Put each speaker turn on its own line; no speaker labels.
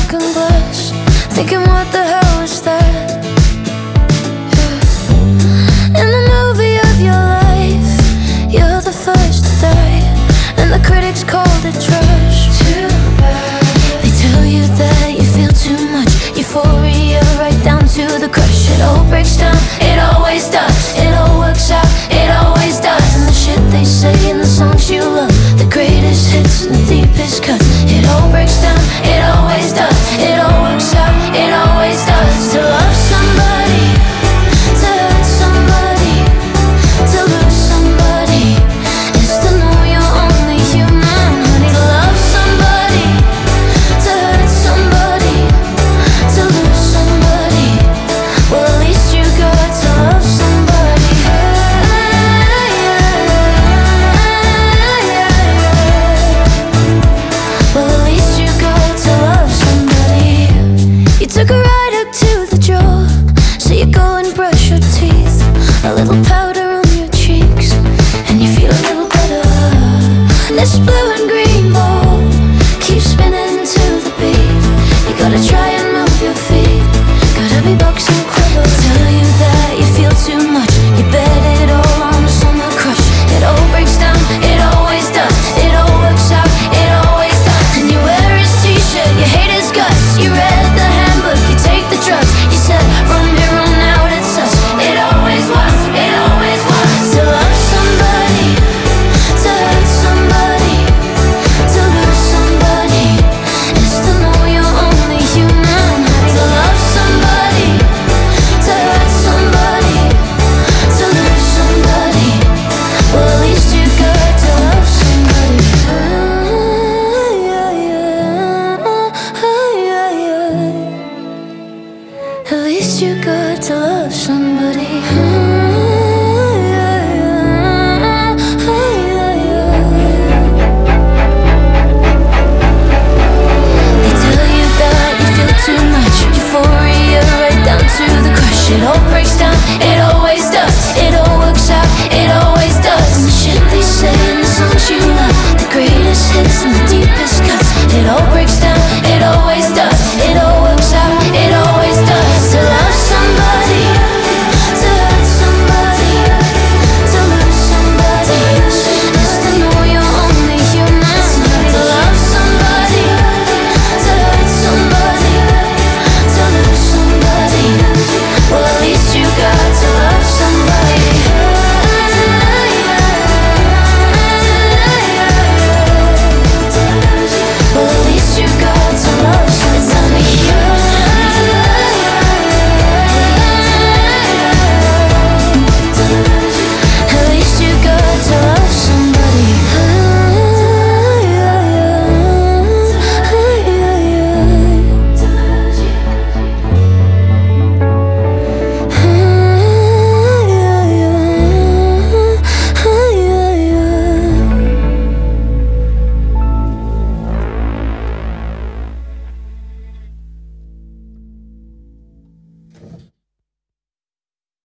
broken glass, thinking what the hell was that? Yeah. In the movie of your life, you're the first to die, and the critics called it trash. Too bad. They tell you that you feel too much, euphoria right down to the crush. It all breaks down, it always does. It all works out, it always does. And the shit they say in the songs you love, the greatest hits and the deepest cuts. It all breaks down, it always does. It all works out, it always does. To love somebody, to hurt somebody, to lose somebody, is to know you're only human. Honey, to love somebody, to hurt somebody, to lose somebody, well at least you got to love somebody. Well at least you got to love somebody. You took a ride up to the draw, so you go and brush your teeth. A little powder